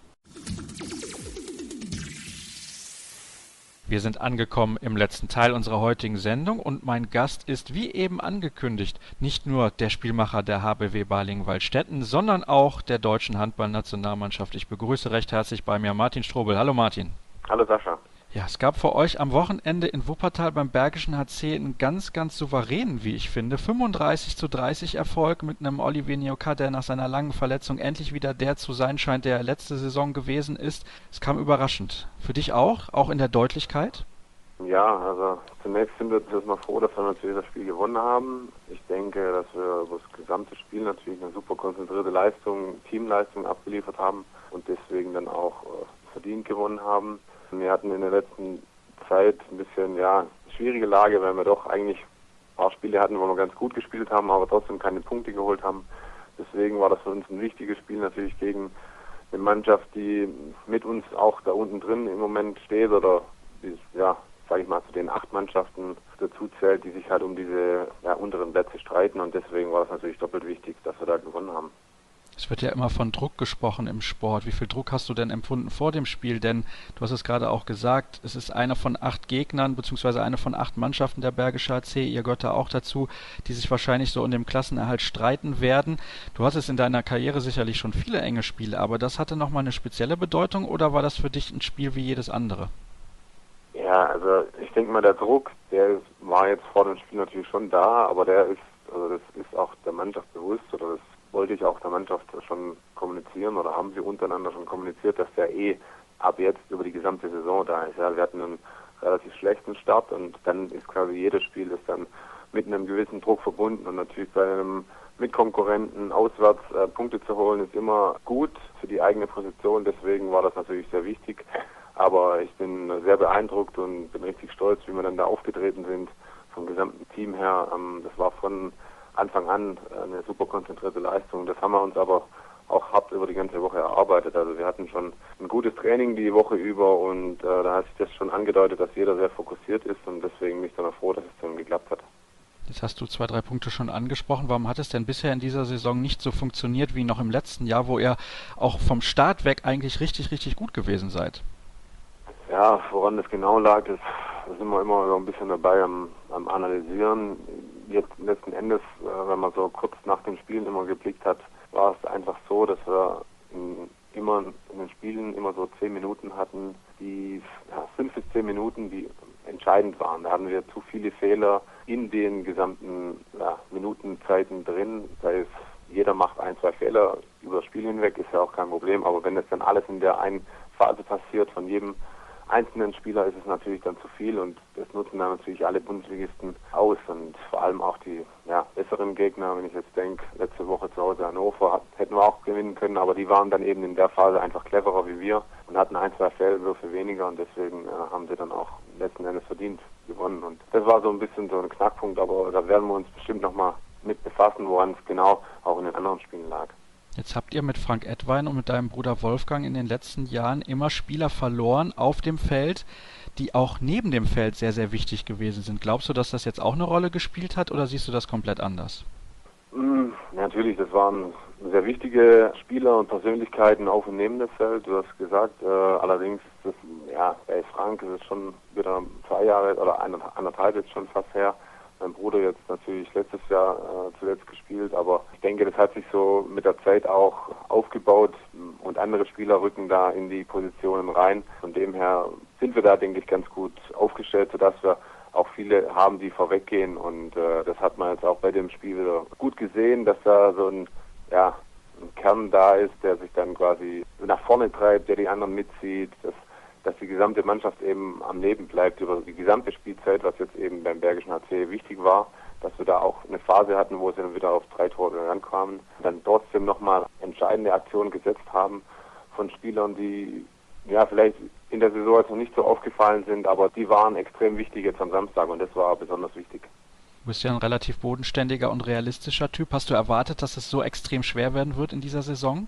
S2: Wir sind angekommen im letzten Teil unserer heutigen Sendung und mein Gast ist, wie eben angekündigt, nicht nur der Spielmacher der H B W Balingen-Waldstätten, sondern auch der deutschen Handball-Nationalmannschaft. Ich begrüße recht herzlich bei mir Martin Strobel. Hallo Martin.
S5: Hallo Sascha.
S2: Ja, es gab für euch am Wochenende in Wuppertal beim Bergischen H C einen ganz, ganz souveränen, wie ich finde, fünfunddreißig zu dreißig Erfolg mit einem Olivier Nioka, der nach seiner langen Verletzung endlich wieder der zu sein scheint, der letzte Saison gewesen ist. Es kam überraschend. Für dich auch? Auch in der Deutlichkeit?
S5: Ja, also zunächst sind wir jetzt erstmal froh, dass wir natürlich das Spiel gewonnen haben. Ich denke, dass wir über das gesamte Spiel natürlich eine super konzentrierte Leistung, Teamleistung abgeliefert haben und deswegen dann auch äh, verdient gewonnen haben. Wir hatten in der letzten Zeit ein bisschen, ja, schwierige Lage, weil wir doch eigentlich ein paar Spiele hatten, wo wir ganz gut gespielt haben, aber trotzdem keine Punkte geholt haben. Deswegen war das für uns ein wichtiges Spiel natürlich gegen eine Mannschaft, die mit uns auch da unten drin im Moment steht oder, die, ja, sage ich mal, zu den acht Mannschaften dazu zählt, die sich halt um diese ja, unteren Plätze streiten und deswegen war das natürlich doppelt wichtig, dass wir da gewonnen haben.
S2: Es wird ja immer von Druck gesprochen im Sport. Wie viel Druck hast du denn empfunden vor dem Spiel? Denn du hast es gerade auch gesagt, es ist einer von acht Gegnern, beziehungsweise eine von acht Mannschaften der Bergische H C, ihr gehört da auch dazu, die sich wahrscheinlich so um den Klassenerhalt streiten werden. Du hast es in deiner Karriere sicherlich schon viele enge Spiele, aber das hatte nochmal eine spezielle Bedeutung oder war das für dich ein Spiel wie jedes andere?
S5: Ja, also ich denke mal, der Druck, der ist, war jetzt vor dem Spiel natürlich schon da, aber der ist, also das ist auch der Mannschaft bewusst oder das wollte ich auch der Mannschaft schon kommunizieren oder haben sie untereinander schon kommuniziert, dass der eh ab jetzt über die gesamte Saison da ist. Ja, wir hatten einen relativ schlechten Start und dann ist quasi jedes Spiel ist dann mit einem gewissen Druck verbunden und natürlich bei einem Mitkonkurrenten auswärts äh, Punkte zu holen ist immer gut für die eigene Position, deswegen war das natürlich sehr wichtig. Aber ich bin sehr beeindruckt und bin richtig stolz, wie wir dann da aufgetreten sind vom gesamten Team her. Ähm, das war von Anfang an eine super konzentrierte Leistung. Das haben wir uns aber auch hart über die ganze Woche erarbeitet. Also wir hatten schon ein gutes Training die Woche über und äh, da hat sich das schon angedeutet, dass jeder sehr fokussiert ist und deswegen bin ich dann auch froh, dass es dann geklappt hat.
S2: Jetzt hast du zwei, drei Punkte schon angesprochen. Warum hat es denn bisher in dieser Saison nicht so funktioniert wie noch im letzten Jahr, wo ihr auch vom Start weg eigentlich richtig, richtig gut gewesen seid?
S5: Ja, woran das genau lag, das, das sind wir immer so ein bisschen dabei am, am Analysieren. Jetzt letzten Endes, äh, wenn man so kurz nach den Spielen immer geblickt hat, war es einfach so, dass wir in, immer in den Spielen immer so zehn Minuten hatten, die ja, fünf bis zehn Minuten, die entscheidend waren. Da hatten wir zu viele Fehler in den gesamten ja, Minutenzeiten drin. Da ist, jeder macht ein, zwei Fehler über das Spiel hinweg, ist ja auch kein Problem. Aber wenn das dann alles in der einen Phase passiert von jedem einzelnen Spieler, ist es natürlich dann zu viel und das nutzen dann natürlich alle Bundesligisten aus und vor allem auch die ja, besseren Gegner, wenn ich jetzt denke, letzte Woche zu Hause Hannover hat, hätten wir auch gewinnen können, aber die waren dann eben in der Phase einfach cleverer wie wir und hatten ein, zwei Fehlwürfe weniger und deswegen äh, haben sie dann auch letzten Endes verdient gewonnen und das war so ein bisschen so ein Knackpunkt, aber da werden wir uns bestimmt nochmal mit befassen, woran es genau auch in den anderen Spielen lag.
S2: Jetzt habt ihr mit Frank Edwein und mit deinem Bruder Wolfgang in den letzten Jahren immer Spieler verloren auf dem Feld, die auch neben dem Feld sehr, sehr wichtig gewesen sind. Glaubst du, dass das jetzt auch eine Rolle gespielt hat oder siehst du das komplett anders?
S5: Mm, natürlich, das waren sehr wichtige Spieler und Persönlichkeiten auf und neben dem Feld. Du hast gesagt, äh, allerdings ist das, ja, bei Frank ist es schon wieder zwei Jahre oder anderthalb jetzt schon fast her. Mein Bruder jetzt natürlich letztes Jahr äh, zuletzt gespielt, aber ich denke, das hat sich so mit der Zeit auch aufgebaut und andere Spieler rücken da in die Positionen rein. Von dem her sind wir da, denke ich, ganz gut aufgestellt, sodass wir auch viele haben, die vorweggehen und äh, das hat man jetzt auch bei dem Spiel wieder gut gesehen, dass da so ein, ja, ein Kern da ist, der sich dann quasi nach vorne treibt, der die anderen mitzieht. Das dass die gesamte Mannschaft eben am Leben bleibt über die gesamte Spielzeit, was jetzt eben beim Bergischen H C wichtig war, dass wir da auch eine Phase hatten, wo sie dann wieder auf drei Tore rankamen, dann trotzdem nochmal entscheidende Aktionen gesetzt haben von Spielern, die ja vielleicht in der Saison jetzt noch nicht so aufgefallen sind, aber die waren extrem wichtig jetzt am Samstag und das war besonders wichtig.
S2: Du bist ja ein relativ bodenständiger und realistischer Typ. Hast du erwartet, dass es so extrem schwer werden wird in dieser Saison?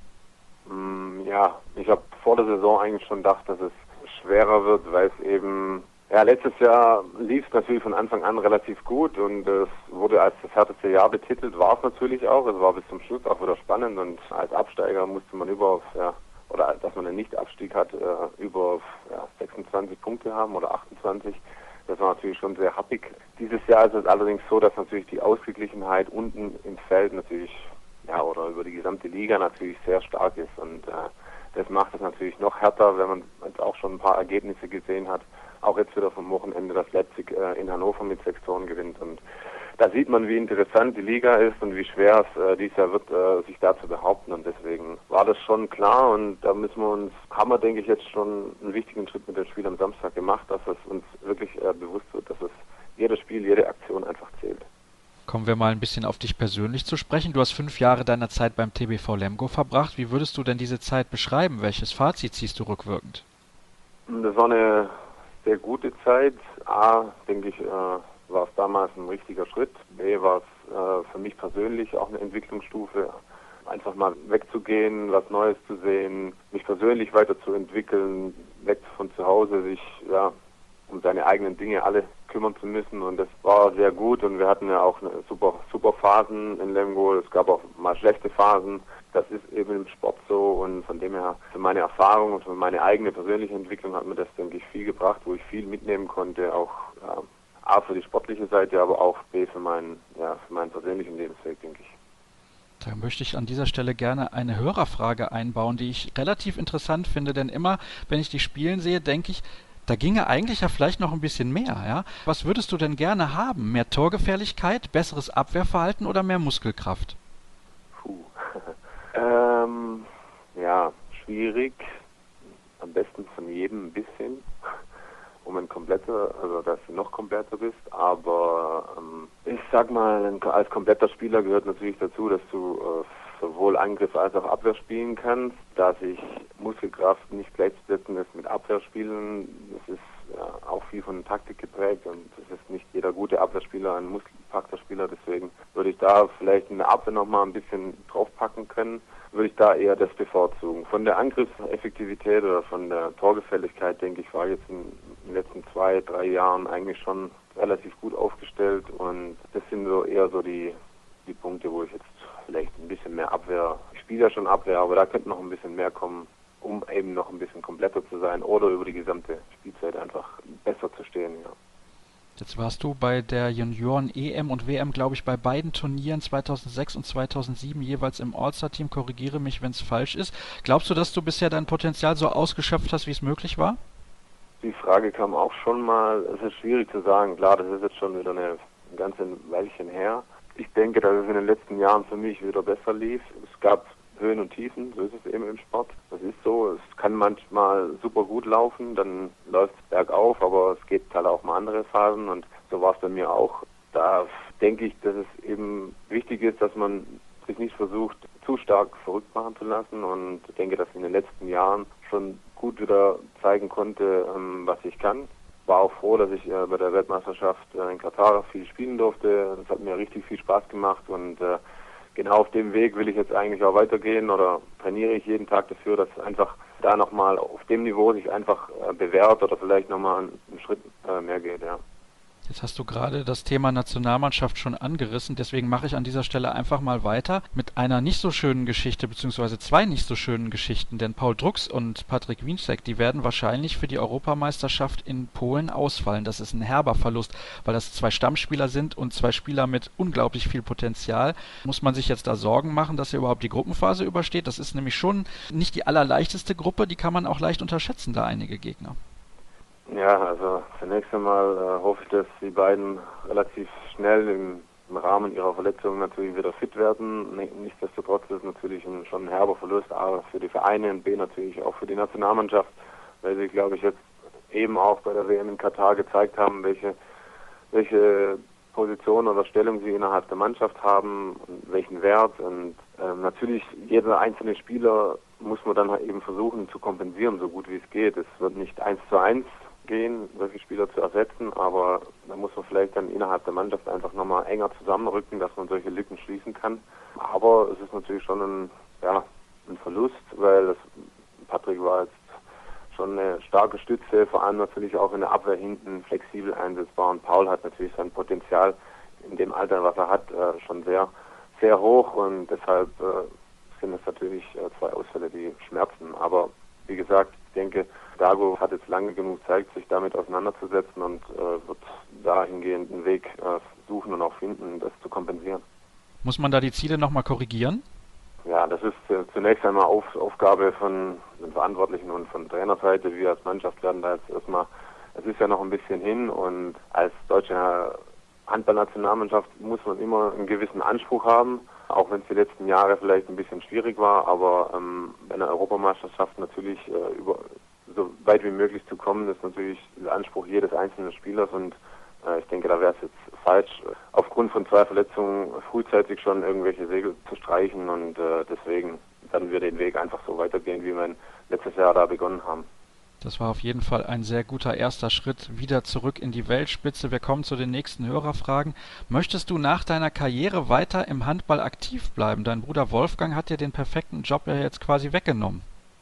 S5: Mm, ja, ich habe vor der Saison eigentlich schon gedacht, dass es schwerer wird, weil es eben, ja, letztes Jahr lief es natürlich von Anfang an relativ gut und es wurde als das härteste Jahr betitelt, war es natürlich auch. Es war bis zum Schluss auch wieder spannend und als Absteiger musste man über, ja, oder dass man einen Nicht-Abstieg hat, äh, über ja, sechsundzwanzig Punkte haben oder achtundzwanzig. Das war natürlich schon sehr happig. Dieses Jahr ist es allerdings so, dass natürlich die Ausgeglichenheit unten im Feld natürlich, ja, oder über die gesamte Liga natürlich sehr stark ist. Und äh, das macht es natürlich noch härter, wenn man jetzt auch schon ein paar Ergebnisse gesehen hat. Auch jetzt wieder vom Wochenende, dass Leipzig äh, in Hannover mit sechs Toren gewinnt. Und da sieht man, wie interessant die Liga ist und wie schwer es äh, dieses Jahr wird, äh, sich da zu behaupten. Und deswegen war das schon klar. Und da müssen wir uns, haben wir, denke ich, jetzt schon einen wichtigen Schritt mit dem Spiel am Samstag gemacht, dass es uns wirklich äh, bewusst wird, dass es jedes Spiel, jede Aktion einfach zählt.
S2: Kommen wir mal ein bisschen auf dich persönlich zu sprechen. Du hast fünf Jahre deiner Zeit beim T B V Lemgo verbracht. Wie würdest du denn diese Zeit beschreiben? Welches Fazit ziehst du rückwirkend?
S5: Das war eine sehr gute Zeit. A, denke ich, äh, war es damals ein richtiger Schritt. B, war es äh, für mich persönlich auch eine Entwicklungsstufe. Einfach mal wegzugehen, was Neues zu sehen, mich persönlich weiterzuentwickeln, weg von zu Hause, sich ja um seine eigenen Dinge alle kümmern zu müssen und das war sehr gut und wir hatten ja auch eine super, super Phasen in Lemgo, es gab auch mal schlechte Phasen, das ist eben im Sport so und von dem her für meine Erfahrung und für meine eigene persönliche Entwicklung hat mir das, denke ich, viel gebracht, wo ich viel mitnehmen konnte, auch ja, A für die sportliche Seite, aber auch B für meinen, ja, für meinen persönlichen Lebensweg, denke ich.
S2: Da möchte ich an dieser Stelle gerne eine Hörerfrage einbauen, die ich relativ interessant finde, denn immer, wenn ich die spielen sehe, denke ich, da ginge eigentlich ja vielleicht noch ein bisschen mehr, ja? Was würdest du denn gerne haben? Mehr Torgefährlichkeit, besseres Abwehrverhalten oder mehr Muskelkraft?
S5: Puh. ähm, ja, schwierig. Am besten von jedem ein bisschen, um ein kompletter, also dass du noch kompletter bist. Aber ähm, ich sag mal, als kompletter Spieler gehört natürlich dazu, dass du äh, sowohl Angriff als auch Abwehr spielen kannst, dass ich Muskelkraft nicht gleichzusetzen ist mit Abwehrspielen. Das ist ja, auch viel von Taktik geprägt und es ist nicht jeder gute Abwehrspieler ein muskelpackter Spieler. Deswegen würde ich da vielleicht in der Abwehr nochmal ein bisschen draufpacken können, würde ich da eher das bevorzugen. Von der Angriffseffektivität oder von der Torgefälligkeit, denke ich, war jetzt in den letzten zwei, drei Jahren eigentlich schon relativ gut aufgestellt und das sind so eher so die, die Punkte, wo ich jetzt vielleicht ein bisschen mehr Abwehr, ich spiele ja schon Abwehr, aber da könnte noch ein bisschen mehr kommen, um eben noch ein bisschen kompletter zu sein oder über die gesamte Spielzeit einfach besser zu stehen, ja.
S2: Jetzt warst du bei der Junioren-E M und W M, glaube ich, bei beiden Turnieren zweitausendsechs und zweitausendsieben jeweils im All-Star-Team. Korrigiere mich, wenn es falsch ist. Glaubst du, dass du bisher dein Potenzial so ausgeschöpft hast, wie es möglich war?
S5: Die Frage kam auch schon mal. Es ist schwierig zu sagen. Klar, das ist jetzt schon wieder eine, ein ganzes Weilchen her. Ich denke, dass es in den letzten Jahren für mich wieder besser lief. Es gab Höhen und Tiefen, so ist es eben im Sport. Das ist so, es kann manchmal super gut laufen, dann läuft es bergauf, aber es gibt halt auch mal andere Phasen und so war es bei mir auch. Da denke ich, dass es eben wichtig ist, dass man sich nicht versucht, zu stark verrückt machen zu lassen und ich denke, dass ich in den letzten Jahren schon gut wieder zeigen konnte, was ich kann. War auch froh, dass ich äh, bei der Weltmeisterschaft äh, in Katar viel spielen durfte. Das hat mir richtig viel Spaß gemacht und äh, genau auf dem Weg will ich jetzt eigentlich auch weitergehen oder trainiere ich jeden Tag dafür, dass einfach da nochmal auf dem Niveau sich einfach äh, bewährt oder vielleicht nochmal einen, einen Schritt äh, mehr geht, ja.
S2: Jetzt hast du gerade das Thema Nationalmannschaft schon angerissen, deswegen mache ich an dieser Stelle einfach mal weiter mit einer nicht so schönen Geschichte, beziehungsweise zwei nicht so schönen Geschichten, denn Paul Drucks und Patryk Wienczek, die werden wahrscheinlich für die Europameisterschaft in Polen ausfallen. Das ist ein herber Verlust, weil das zwei Stammspieler sind und zwei Spieler mit unglaublich viel Potenzial. Muss man sich jetzt da Sorgen machen, dass er überhaupt die Gruppenphase übersteht? Das ist nämlich schon nicht die allerleichteste Gruppe, die kann man auch leicht unterschätzen, da einige Gegner.
S5: Ja, also zunächst einmal äh, hoffe ich, dass die beiden relativ schnell im, im Rahmen ihrer Verletzungen natürlich wieder fit werden. Nichtsdestotrotz ist es natürlich ein, schon ein herber Verlust, A für die Vereine und B natürlich auch für die Nationalmannschaft, weil sie, glaube ich, jetzt eben auch bei der W M in Katar gezeigt haben, welche, welche Position oder Stellung sie innerhalb der Mannschaft haben und welchen Wert. Und ähm, natürlich jeder einzelne Spieler muss man dann halt eben versuchen zu kompensieren, so gut wie es geht. Es wird nicht eins zu eins gehen, solche Spieler zu ersetzen, aber da muss man vielleicht dann innerhalb der Mannschaft einfach nochmal enger zusammenrücken, dass man solche Lücken schließen kann. Aber es ist natürlich schon ein, ja, ein Verlust, weil das, Patrick war jetzt schon eine starke Stütze, vor allem natürlich auch in der Abwehr hinten flexibel einsetzbar, und Paul hat natürlich sein Potenzial in dem Alter, was er hat, äh, schon sehr, sehr hoch, und deshalb äh, sind es natürlich äh, zwei Ausfälle, die schmerzen. Aber wie gesagt, ich denke, Dago hat jetzt lange genug Zeit, sich damit auseinanderzusetzen, und äh, wird dahingehend einen Weg äh, suchen und auch finden, das zu kompensieren.
S2: Muss man da die Ziele nochmal korrigieren?
S5: Ja, das ist äh, zunächst einmal auf, Aufgabe von den Verantwortlichen und von Trainerseite. Wir als Mannschaft werden da jetzt erstmal, es ist ja noch ein bisschen hin, und als deutsche Handballnationalmannschaft muss man immer einen gewissen Anspruch haben, auch wenn es die letzten Jahre vielleicht ein bisschen schwierig war, aber ähm, bei einer Europameisterschaft natürlich äh, über, so weit wie möglich zu kommen, ist natürlich der Anspruch jedes einzelnen Spielers, und äh, ich denke, da wäre es jetzt falsch, aufgrund von zwei Verletzungen frühzeitig schon irgendwelche Segel zu streichen, und äh, deswegen werden wir den Weg einfach so weitergehen, wie wir letztes Jahr da begonnen haben.
S2: Das war auf jeden Fall ein sehr guter erster Schritt wieder zurück in die Weltspitze. Wir kommen zu den nächsten Hörerfragen. Möchtest du nach deiner Karriere weiter im Handball aktiv bleiben? Dein Bruder Wolfgang hat dir den perfekten Job ja jetzt quasi weggenommen.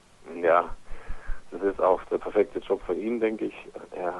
S5: Ja, das ist auch der perfekte Job für ihn, denke ich. Er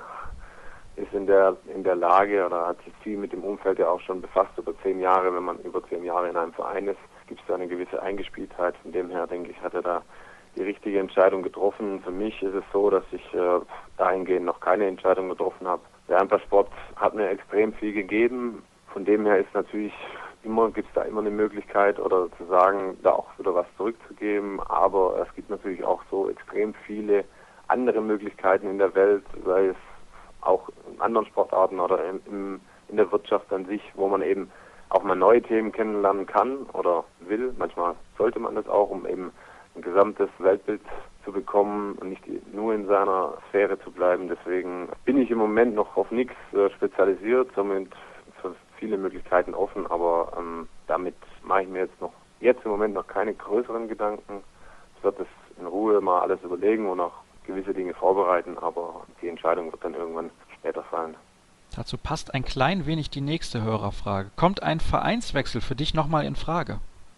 S5: ist in der in der Lage oder hat sich viel mit dem Umfeld ja auch schon befasst über zehn Jahre. Wenn man über zehn Jahre in einem Verein ist, gibt es da eine gewisse Eingespieltheit. Von dem her, denke ich, hat er da die richtige Entscheidung getroffen. Für mich ist es so, dass ich äh, dahingehend noch keine Entscheidung getroffen habe. Der Handballsport hat mir extrem viel gegeben. Von dem her ist natürlich immer, gibt es da immer eine Möglichkeit oder zu sagen, da auch wieder was zurückzugeben. Aber es gibt natürlich auch so extrem viele andere Möglichkeiten in der Welt, sei es auch in anderen Sportarten oder in, in, in der Wirtschaft an sich, wo man eben auch mal neue Themen kennenlernen kann oder will. Manchmal sollte man das auch, um eben ein gesamtes Weltbild zu bekommen und nicht nur in seiner Sphäre zu bleiben. Deswegen bin ich im Moment noch auf nichts äh, spezialisiert, somit für viele Möglichkeiten offen, aber ähm, damit mache ich mir jetzt noch jetzt im Moment noch keine größeren Gedanken. Ich werde das in Ruhe mal alles überlegen und auch gewisse Dinge vorbereiten, aber die Entscheidung wird dann irgendwann später fallen.
S2: Dazu passt ein klein wenig die nächste Hörerfrage. Kommt ein Vereinswechsel für dich nochmal in Frage?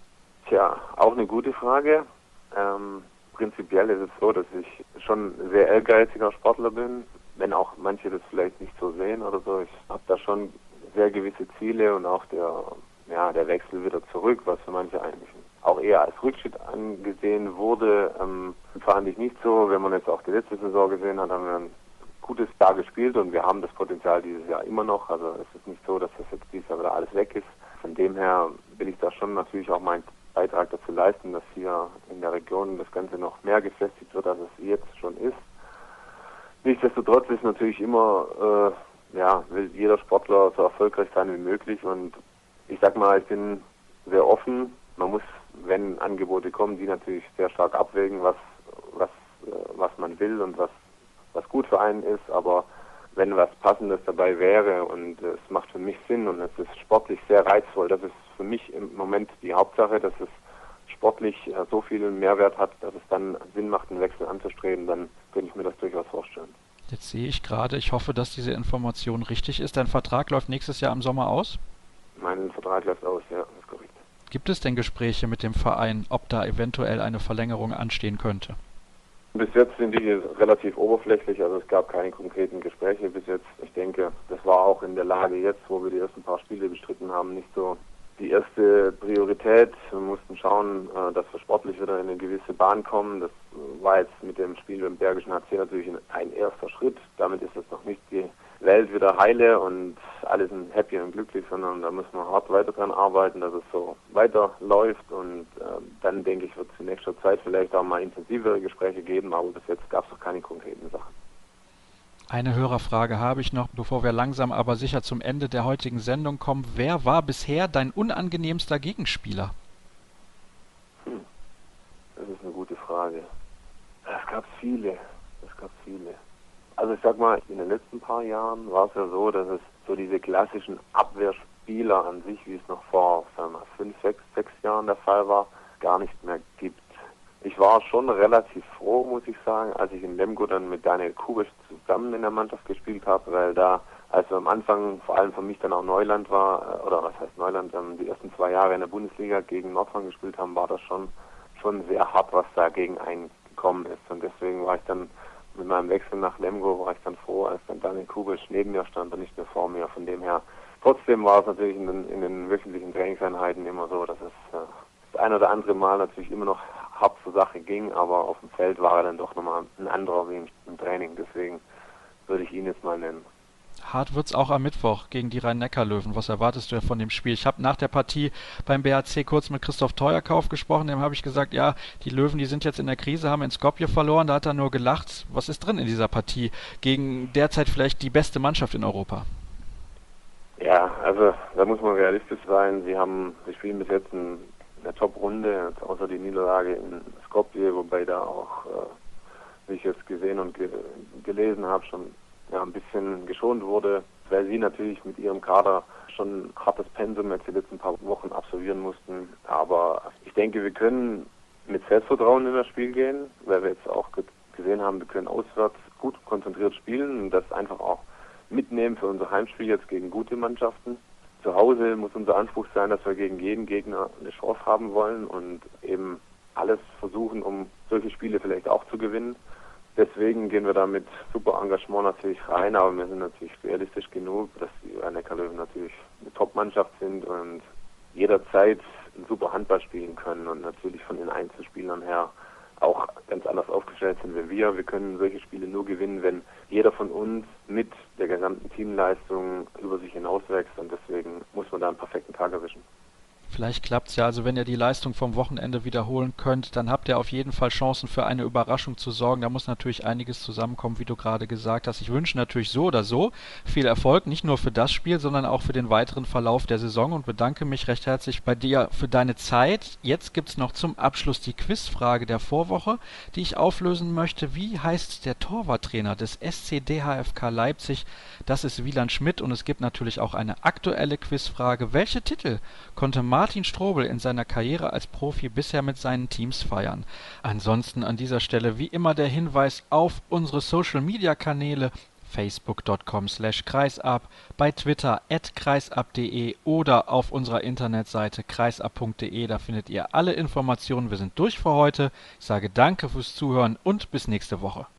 S5: Tja, auch eine gute Frage. Ähm, prinzipiell ist es so, dass ich schon ein sehr ehrgeiziger Sportler bin, wenn auch manche das vielleicht nicht so sehen oder so. Ich habe da schon sehr gewisse Ziele, und auch der, ja, der Wechsel wieder zurück, was für manche eigentlich auch eher als Rückschritt angesehen wurde, ähm, fand ich nicht so. Wenn man jetzt auch die letzte Saison gesehen hat, haben wir ein gutes Jahr gespielt, und wir haben das Potenzial dieses Jahr immer noch. Also es ist nicht so, dass das jetzt dieses Jahr wieder alles weg ist. Von dem her will ich da schon natürlich auch meinen Beitrag dazu leisten, dass hier in der Region das Ganze noch mehr gefestigt wird, als es jetzt schon ist. Nichtsdestotrotz ist natürlich immer, äh, ja, will jeder Sportler so erfolgreich sein wie möglich, und ich sag mal, ich bin sehr offen. Man muss, wenn Angebote kommen, die natürlich sehr stark abwägen, was was äh, was man will und was was gut für einen ist, aber wenn was Passendes dabei wäre und es macht für mich Sinn und es ist sportlich sehr reizvoll, das ist für mich im Moment die Hauptsache, dass es sportlich äh, so viel Mehrwert hat, dass es dann Sinn macht, einen Wechsel anzustreben, dann könnte ich mir das durchaus vorstellen.
S2: Jetzt sehe ich gerade, ich hoffe, dass diese Information richtig ist. Dein Vertrag läuft nächstes Jahr im Sommer aus?
S5: Mein Vertrag läuft aus, ja, das ist korrekt.
S2: Gibt es denn Gespräche mit dem Verein, ob da eventuell eine Verlängerung anstehen könnte?
S5: Bis jetzt sind die relativ oberflächlich, also es gab keine konkreten Gespräche bis jetzt. Ich denke, das war auch in der Lage jetzt, wo wir die ersten paar Spiele bestritten haben, nicht so die erste Priorität. Wir mussten schauen, dass wir sportlich wieder in eine gewisse Bahn kommen. Das war jetzt mit dem Spiel beim Bergischen H C natürlich ein erster Schritt. Damit ist jetzt noch nicht die Welt wieder heile und alle sind happy und glücklich, sondern da müssen wir hart weiter dran arbeiten, dass es so weiterläuft, und äh, dann denke ich, wird es in nächster Zeit vielleicht auch mal intensivere Gespräche geben, aber bis jetzt gab es noch keine konkreten Sachen.
S2: Eine Hörerfrage habe ich noch, bevor wir langsam aber sicher zum Ende der heutigen Sendung kommen. Wer war bisher dein unangenehmster Gegenspieler?
S5: Hm. Das ist eine gute Frage. Es gab viele, es gab viele. Also ich sag mal, in den letzten paar Jahren war es ja so, dass es so diese klassischen Abwehrspieler an sich, wie es noch vor sagen wir mal, fünf, sechs, sechs Jahren der Fall war, gar nicht mehr gibt. Ich war schon relativ froh, muss ich sagen, als ich in Lemgo dann mit Daniel Kubisch zusammen in der Mannschaft gespielt habe, weil da, als wir am Anfang vor allem für mich dann auch Neuland war, oder was heißt Neuland, die ersten zwei Jahre in der Bundesliga gegen Nordhorn gespielt haben, war das schon, schon sehr hart, was da gegen einen gekommen ist. Und deswegen war ich dann mit meinem Wechsel nach Lemgo, war ich dann froh, als dann Daniel Kubisch neben mir stand und nicht mehr vor mir. Von dem her, trotzdem war es natürlich in den, in den wöchentlichen Trainingseinheiten immer so, dass es äh, das ein oder andere Mal natürlich immer noch hart zur Sache ging, aber auf dem Feld war er dann doch nochmal ein anderer wie im Training. Deswegen würde ich ihn jetzt mal nennen.
S2: Hart wird's auch am Mittwoch gegen die Rhein-Neckar-Löwen. Was erwartest du ja von dem Spiel? Ich habe nach der Partie beim B H C kurz mit Christoph Teuerkauf gesprochen. Dem habe ich gesagt, ja, die Löwen, die sind jetzt in der Krise, haben in Skopje verloren. Da hat er nur gelacht. Was ist drin in dieser Partie gegen derzeit vielleicht die beste Mannschaft in Europa?
S5: Ja, also da muss man realistisch sein. Sie haben, sie spielen bis jetzt in der Top-Runde, außer die Niederlage in Skopje, wobei da auch, äh, wie ich jetzt gesehen und ge gelesen habe, schon ja, ein bisschen geschont wurde, weil sie natürlich mit ihrem Kader schon ein hartes Pensum jetzt die letzten paar Wochen absolvieren mussten. Aber ich denke, wir können mit Selbstvertrauen in das Spiel gehen, weil wir jetzt auch gesehen haben, wir können auswärts gut konzentriert spielen und das einfach auch mitnehmen für unser Heimspiel jetzt gegen gute Mannschaften. Zu Hause muss unser Anspruch sein, dass wir gegen jeden Gegner eine Chance haben wollen und eben alles versuchen, um solche Spiele vielleicht auch zu gewinnen. Deswegen gehen wir da mit super Engagement natürlich rein, aber wir sind natürlich realistisch genug, dass die Rhein-Neckar-Löwen natürlich eine Top-Mannschaft sind und jederzeit ein super Handball spielen können und natürlich von den Einzelspielern her auch ganz anders aufgestellt sind wie wir. Wir können solche Spiele nur gewinnen, wenn jeder von uns mit der gesamten Teamleistung über sich hinauswächst und deswegen muss man da einen perfekten Tag erwischen.
S2: Vielleicht klappt's ja, also wenn ihr die Leistung vom Wochenende wiederholen könnt, dann habt ihr auf jeden Fall Chancen für eine Überraschung zu sorgen. Da muss natürlich einiges zusammenkommen, wie du gerade gesagt hast. Ich wünsche natürlich so oder so viel Erfolg, nicht nur für das Spiel, sondern auch für den weiteren Verlauf der Saison und bedanke mich recht herzlich bei dir für deine Zeit. Jetzt gibt's noch zum Abschluss die Quizfrage der Vorwoche, die ich auflösen möchte. Wie heißt der Torwarttrainer des S C D H F K Leipzig? Das ist Wieland Schmidt und es gibt natürlich auch eine aktuelle Quizfrage. Welche Titel konnte Martin Strobel in seiner Karriere als Profi bisher mit seinen Teams feiern? Ansonsten an dieser Stelle wie immer der Hinweis auf unsere Social-Media-Kanäle facebook punkt com slash kreisab, bei Twitter at kreisab punkt de oder auf unserer Internetseite kreisab punkt de. Da findet ihr alle Informationen. Wir sind durch für heute. Ich sage danke fürs Zuhören und bis nächste Woche.